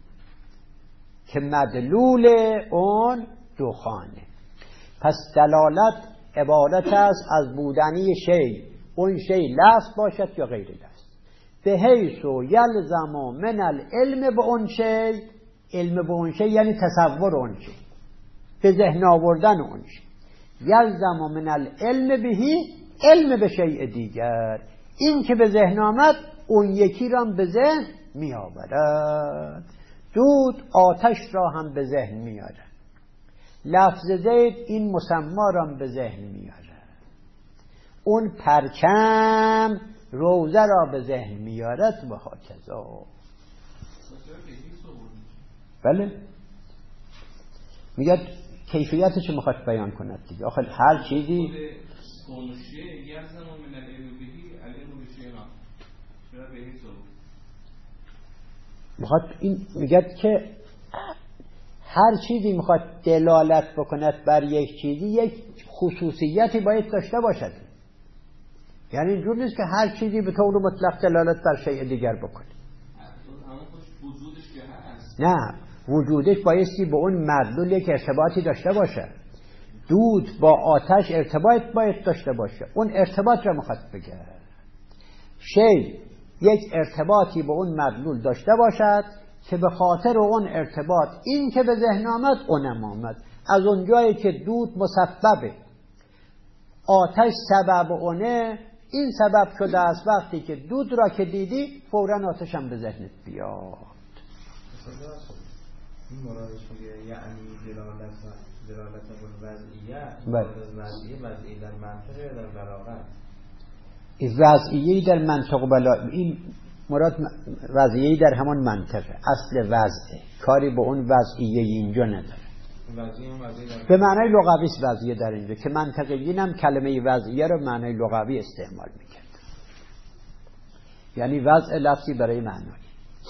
که مدلول اون دخانه. پس دلالت عبارت است از بودنی شی، اون شی لفظ باشد یا غیر لفظ، به حیث یلزم من العلم به اون شی. علم به اون شی یعنی تصور اون شی، به ذهن آوردن اون شی. یلزم من العلم بهی علم به شیء دیگر، این که به ذهن آمد اون یکی را به ذهن می آورد. دود آتش را هم به ذهن میاره، لفظ زید این مسما را به ذهن میاره، اون پرچم روزه را به ذهن میارد و هاکذا. بله میگه کیفیتش میخواد بیان کند دیگه. آخه هر چیزی میخواد این میگه که هر چیزی میخواد دلالت بکند بر یک چیزی یک خصوصیتی باید داشته باشد. یعنی اینجور نیست که هر چیزی به طور مطلق دلالت بر شیء دیگر بکنه. نه، وجودش بایستی به اون مدلول یک ارتباطی داشته باشه. دود با آتش ارتباط باید داشته باشه، اون ارتباط را میخواد بگه. شی یک ارتباطی با اون مدلول داشته باشد که به خاطر اون ارتباط این که به ذهن آمد اونم آمد. از اون جایی که دود مسببه، آتش سبب اونه، این سبب شده است وقتی که دود را که دیدی فوراً آتشم به ذهنت بیاد. این مرادش میگه یعنی دلالت دلالت وضعیه وضعیه وضعیه در منطق یا در بلاغت؟ وضعیه در منطق بلا این مراد وضعیه در همان منطقه، اصل وضعه، کاری به اون وضعیه اینجا نداره. به معنای لغوی است وضعیه در اینجا که منطقیین هم کلمه وضعیه رو معنای لغوی استعمال میکرد، یعنی وضع لفظی برای معنایی.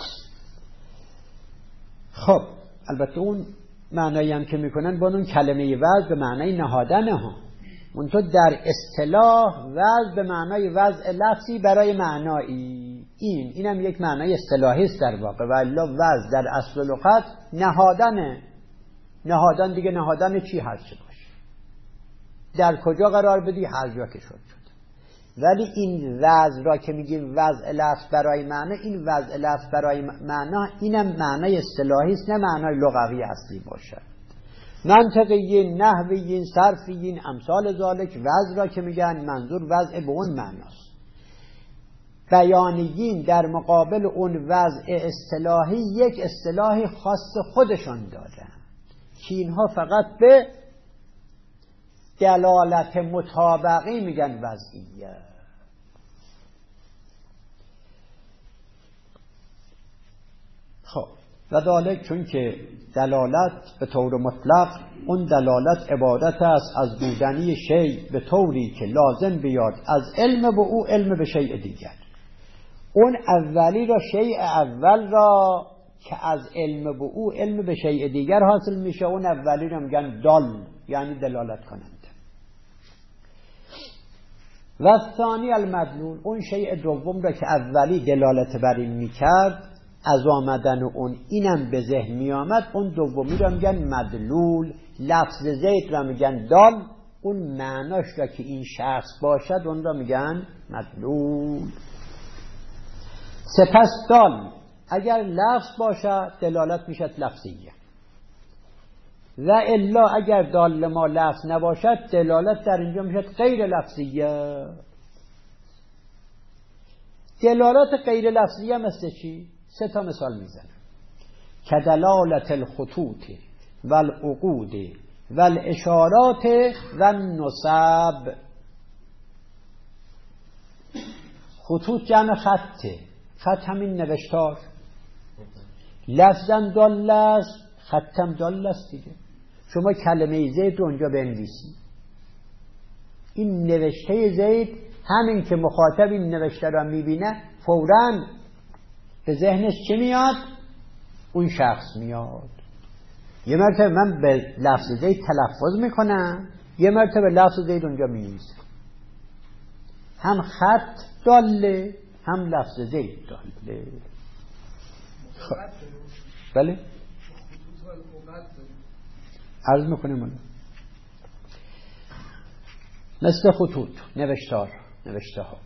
خب البته اون معنایی هم که میکنن با اون کلمه وضع به معنای نهادنه ها، منتها در اصطلاح وضع به معنای وضع لفظی برای معنایی. این اینم یک معنای اصطلاحی است در واقع، و الا وضع در اصل لغت نهادنه. نهادن دیگه نهادن چی هر چه باشه، در کجا قرار بدی هر جا که شد شد. ولی این وضع را که میگیم وضع لفظ برای معنی، این وضع لفظ برای معنا اینم معنای اصطلاحی است، نه معنای لغوی اصلی باشه. منطقیین، نحویین، صرفیین، امثال ذالک وضع را که میگن منظور وضع به اون معناست. بیانیین در مقابل اون وضع اصطلاحی یک اصطلاح خاص خودشان دارن که اینها فقط به دلالت مطابقی میگن وضعیه. خب و ذالک چون که دلالت به طور مطلق اون دلالت عبارت است از بودنی شیء به طوری که لازم بیاد از علم به او علم به شیء دیگر. اون اولی را شیء اول را که از علم به او علم به شیء دیگر حاصل میشه، اون اولی را میگن دال، یعنی دلالت کننده. و ثانی المدلول، اون شیء دوم را که اولی دلالت بر این میکرد از آمدن اون اینم به ذهن می آمد، اون دومی را میگن مدلول. لفظ زید را میگن دال، اون معناش را که این شخص باشد اون را میگن مدلول. سپس دال اگر لفظ باشد دلالت میشد لفظیه، و الا اگر دال ما لفظ نباشد دلالت در اینجا میشد غیر لفظیه. دلالت غیر لفظیه مثل چی؟ سه تا مثال میزنم. کدلالت الخطوط والعقود والاشارات والنصب. خطوط جمع خطه، خط همین نوشتار، لفظم دال است، خطم دال است دیگه. شما کلمه زید رو اونجا بنویسی، این نوشته زید همین که مخاطب این نوشته را میبینه فوراً به ذهنش چی میاد؟ اون شخص میاد. یه مرتبه من به لفظ زید تلفظ میکنم، یه مرتبه لفظ زید اونجا می‌نویسم. هم خط داله هم لفظ زید داله. خب بله عرض میکنیم اون مثل خطوط، نوشتار، نوشته ها.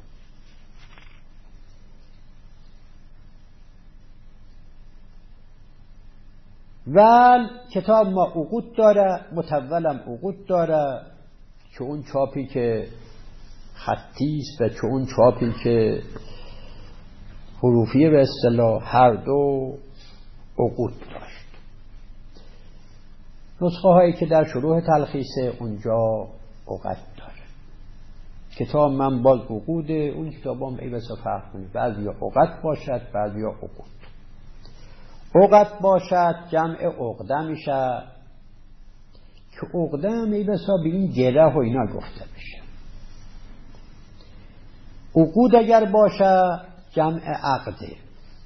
ول کتاب ما عقود داره، متولم عقود داره، که اون چاپی که خطیست و که اون چاپی که حروفیه به اصطلاح، هر دو عقود داشت. نسخه هایی که در شروح تلخیصه اونجا عقد داره. کتاب من باز عقوده، اون کتاب هم ای بسا فرق کنید، بعضی یا عقد باشد بعضی یا عقود. عقد باشد جمع عقده میشه، که عقده هم ای بسا به این گره و اینا گفته میشه. عقود اگر باشه جمع عقده.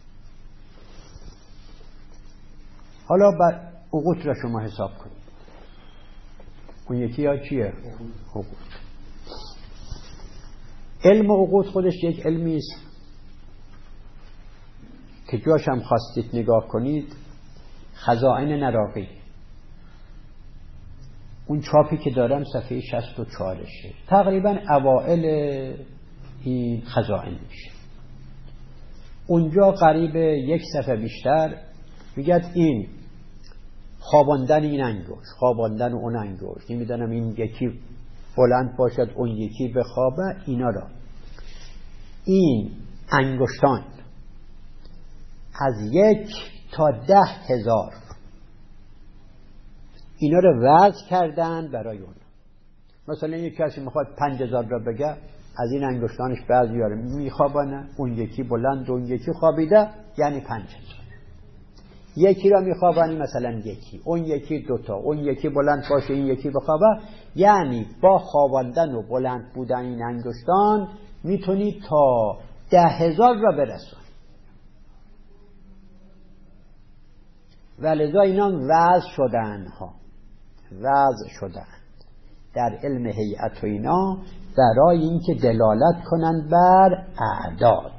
حالا بر عقود را شما حساب کنید، اون یکی ها چیه؟ عقود. علم عقود خودش یک علمی است که جاش هم خواستید نگاه کنید، خزائن نراقی، اون چاپی که دارم صفحه شصت و چهارشه، تقریبا اوائل این خزائن میشه. اونجا قریب یک صفحه بیشتر میگه این خواباندن این انگشت، خواباندن اون انگشت، نمیدونم این یکی بلند باشد اون یکی به خوابه، اینا را این انگشتان از یک تا ده هزار اینا رو وضع کردن برای اون. مثلا یک کسی میخواد پنج هزار را بگه، از این انگشتانش بعضی ها رو میخوابانه، اون یکی بلند، اون یکی خوابیده، یعنی پنج هزار. یکی را میخوابانی مثلا یکی، اون یکی دوتا، اون یکی بلند باشه، این یکی بخوابه، یعنی با خواباندن و بلند بودن این انگشتان میتونی تا ده هزار را برسون. ولذا اینا وضع شدن ها وضع شدن در علم هیئت و اینا برای اینکه دلالت کنن بر اعداد،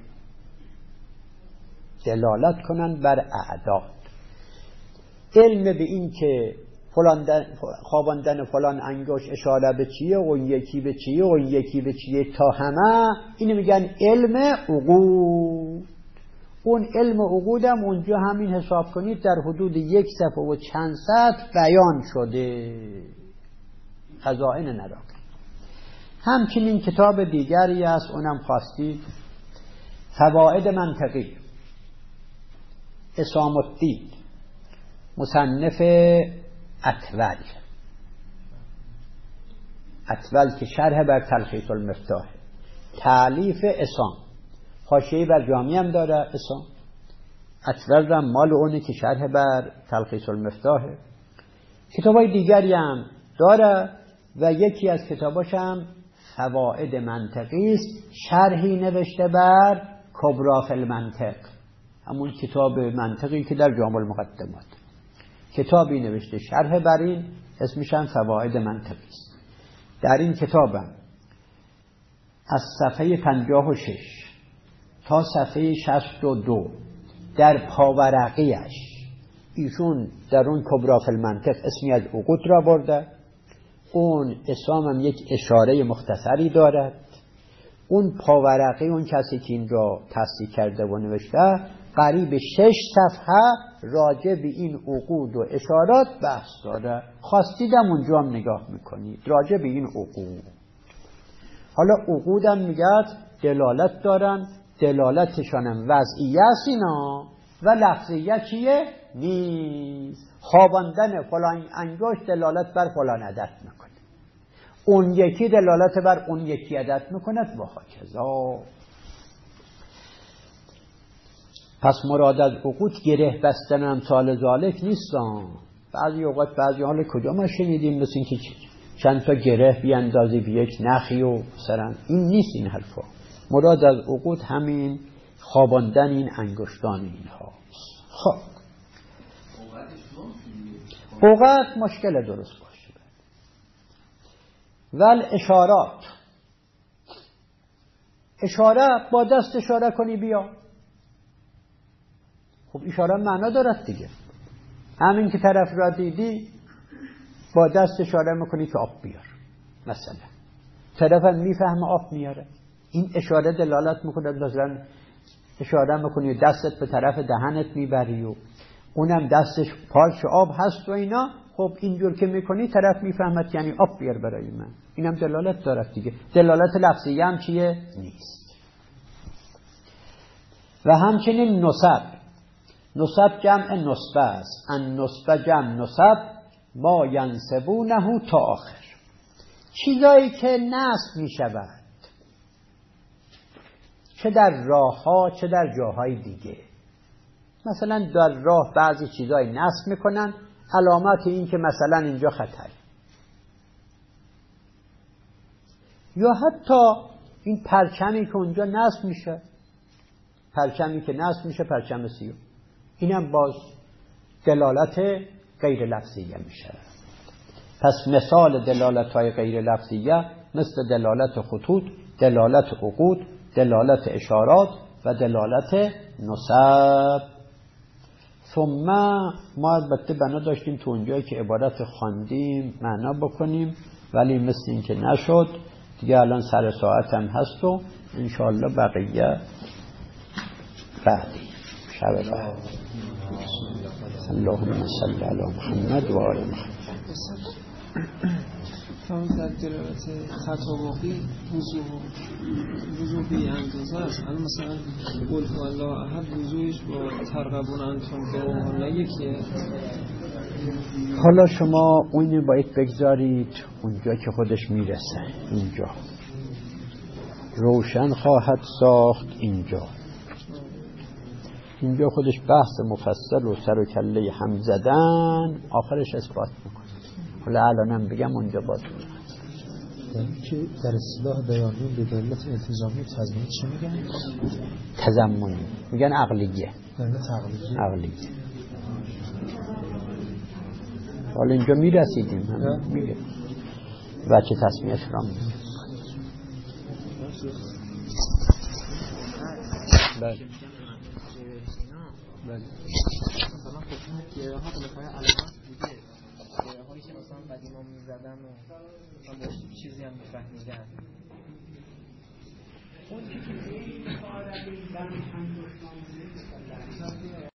دلالت کنن بر اعداد. علم به این که فلان خواباندن فلان انگشت اشاره به چیه، اون یکی به چیه، اون یکی به چیه، تا همه اینو میگن علم عقود. اون علم عقودم اونجا همین حساب کنید در حدود یک صفحه و چند سطر بیان شده، خزائن نراق. همچنین کتاب دیگری است، اونم خواستید، فواید منطقی، اسام الدین مصنف اطول اطول که شرح بر تلخیص المفتاح، تالیف اسام، حاشیه بر جامعه هم داره اسام. اطول هم مال اونه که شرح بر تلخیص المفتاحه. کتابای دیگری هم داره و یکی از کتاباش هم فواید منطقی است، شرحی نوشته بر کبرا فی المنطق، همون کتاب منطقی که در جامع المقدمات کتابی نوشته شرح بر این، اسمش هم فواید منطقی است. در این کتابم از صفحه پنجاه و شش تا صفحه شصت و دو در پاورقیش ایشون در اون کبرا فی المنطق اسمی از عقود را برده. اون اسام هم یک اشاره مختصری دارد. اون پاورقی، اون کسی که این را تصحیح کرده و نوشته، قریب شش صفحه راجع به این عقود و اشارات بحث داره. خواستیدم اونجا هم نگاه میکنید راجع به این عقود. حالا عقودم میگه دلالت دارن، دلالتشانم وضعیه است اینا و لفظیه چیه؟ نیست. خواباندن فلان انگشت دلالت بر فلان عدد میکنه، اون یکی دلالت بر اون یکی عدد میکند و هاکذا. پس مراد از عقود گره بستن امثال ذالک نیستن. بعضی اوقات بعضی حال کجا ما شنیدیم مثل اینکه چند تا گره بیاندازی به یک نخی و مثلا، این نیست این حرفا. مراد از عقود همین خواباندن این انگشتان اینها. خب اوقات مشکل درست باشه. ول اشارات، اشاره با دست اشاره کنی بیا، خب اشاره معنا دارد دیگه. همین که طرف را دیدی با دست اشاره میکنی که آب بیار، مثلا طرف هم میفهمه آب میاره، این اشاره دلالت میکنه. مثلا اشاره میکنی و دستت به طرف دهنت میبری و اونم دستش پارچ آب هست و اینا، خب اینجور که میکنی طرف میفهمد یعنی آب بیار برای من. اینم دلالت دارد دیگه. دلالت لفظی هم چیه؟ نیست. و همچنین نسب، نسب جمع نسبه است. ان نسبه جمع نسب ما ینسبونه تا آخر، چیزایی که نسب میشود چه در راه ها چه در جاهای دیگه. مثلا در راه بعضی چیزای نصب میکنن، علامت این که مثلا اینجا خطر، یا حتی این پرچمی که اونجا نصب میشه، پرچمی که نصب میشه پرچم سیاه، اینم باز دلالت غیر لفظیه میشه. پس مثال دلالت های غیر لفظیه مثل دلالت خطوط، دلالت عقود، دلالت اشارات و دلالت نسب. ثم ما البته بنا داشتیم تو اونجایی که عبارت خواندیم معنا بکنیم، ولی مثل این که نشد دیگه. الان سر ساعت هم هست و انشاءالله بقیه بعدی شب بعد. اللهم صل علی محمد و آل محمد. فرض در دلالت خطاباقی وضوح بی اندازه است. الان مثلا قل هو الله احد وضوحش با ترغبون انتم به اون یکیه، حالا شما اون باید بگذارید اونجا که خودش میرسه. اینجا روشن خواهد ساخت، اینجا اینجا خودش بحث مفصل و سر و کله هم زدن، آخرش اثبات میکنه. حالا الانم بگم اونجا باز میکنه که در اصطلاح بیانیون به دلالت التزامی تضمینی چی میگن؟ تضمنی میگن عقلیه. دلالت عقلیه. عقلیه. حالا اینجا میرسیدیم هم میگه بچه تصمیه شرام میگه. بله بله مثلا خب گیره ها بالاخره علامات دیگه، گیره هایی که مثلا قدیما میزدن و مثلا باش چیزی هم میفهمیدن. اون که که این